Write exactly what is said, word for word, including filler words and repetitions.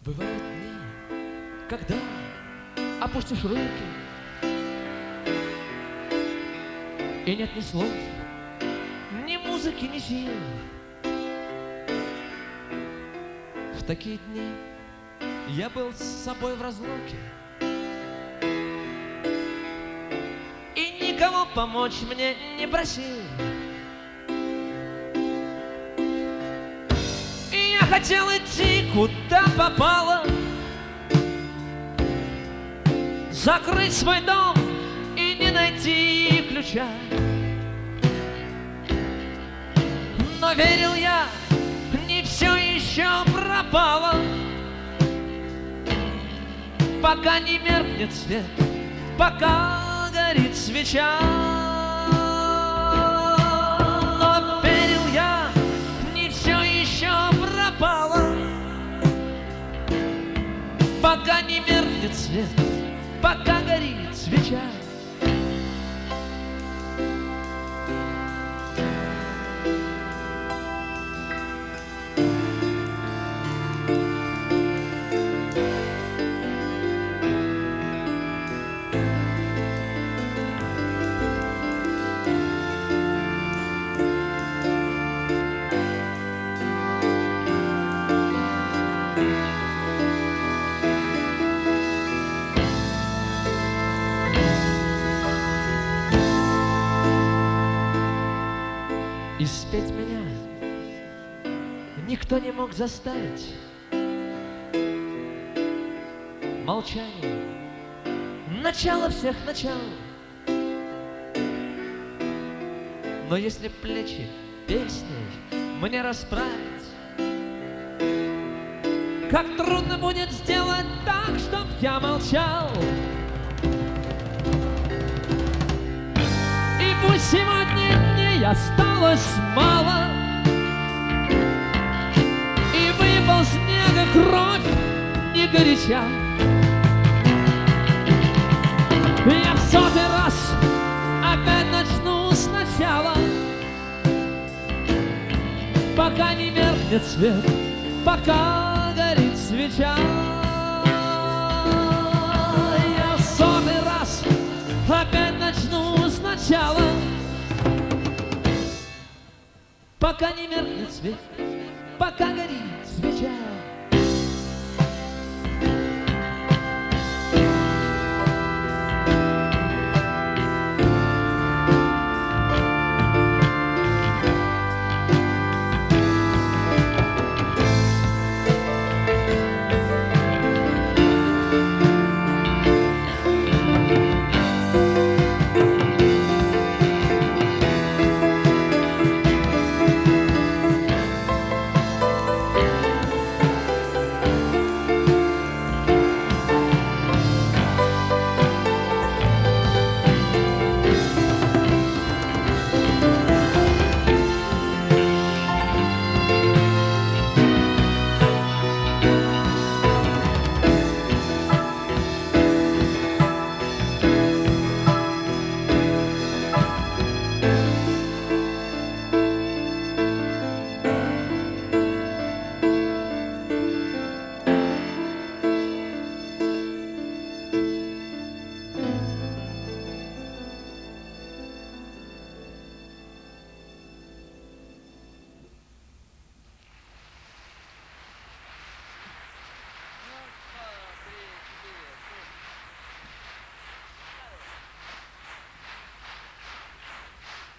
Бывают дни, когда опустишь руки, и нет ни слов, ни музыки, ни сил. В такие дни я был с собой в разлуке, и никого помочь мне не просил. И я хотел идти куда попало, закрыть свой дом и не найти ключа. Но верил я, не все еще пропало, пока не меркнет свет, пока горит свеча. Но верил я, не все еще пропало, пока не меркнет свет, пока горит свеча. И спеть меня никто не мог заставить. Молчание — начало всех начал. Но если плечи песней мне расправить, как трудно будет сделать так, чтоб я молчал. И пусть сегодня дней осталось мало, и выпал снега кровь не горяча, я в сотый раз опять начну сначала, пока не меркнет свет, пока горит свеча. Я в сотый раз опять начну сначала, пока не меркнет свет, пока горит